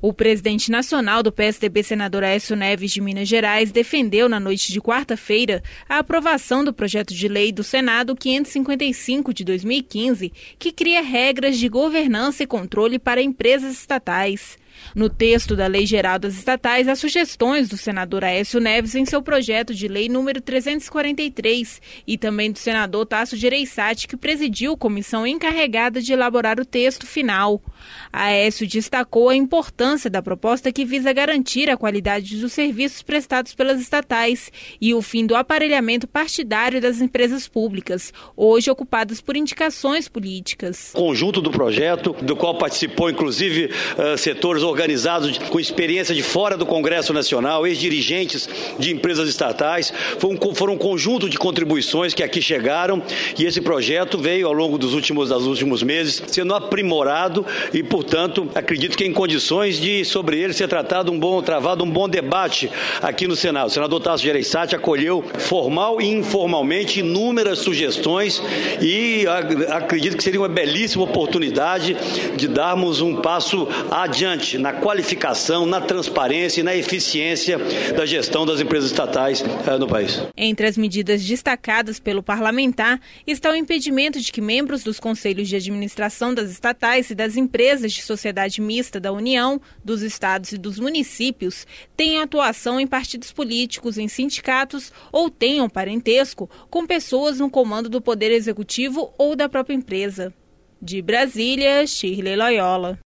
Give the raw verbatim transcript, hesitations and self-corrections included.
O presidente nacional do P S D B, senador Aécio Neves, de Minas Gerais, defendeu na noite de quarta-feira a aprovação do projeto de lei do Senado quinhentos e cinquenta e cinco de dois mil e quinze, que cria regras de governança e controle para empresas estatais. No texto da Lei Geral das Estatais, há sugestões do senador Aécio Neves em seu projeto de lei número trezentos e quarenta e três e também do senador Tasso Gereissati, que presidiu a comissão encarregada de elaborar o texto final. Aécio destacou a importância da proposta, que visa garantir a qualidade dos serviços prestados pelas estatais e o fim do aparelhamento partidário das empresas públicas, hoje ocupadas por indicações políticas. O conjunto do projeto, do qual participou inclusive uh, setores organizados com experiência de fora do Congresso Nacional, ex-dirigentes de empresas estatais, foi um, foram um conjunto de contribuições que aqui chegaram, e esse projeto veio ao longo dos últimos, dos últimos meses sendo aprimorado e, portanto, acredito que em condições de sobre ele ser tratado um bom, travado um bom debate aqui no Senado. O senador Tasso Gereissati acolheu formal e informalmente inúmeras sugestões e acredito que seria uma belíssima oportunidade de darmos um passo adiante na qualificação, na transparência e na eficiência da gestão das empresas estatais eh, no país. Entre as medidas destacadas pelo parlamentar está o impedimento de que membros dos conselhos de administração das estatais e das empresas de sociedade mista da União, dos estados e dos municípios tenham atuação em partidos políticos, em sindicatos ou tenham parentesco com pessoas no comando do Poder Executivo ou da própria empresa. De Brasília, Shirley Loyola.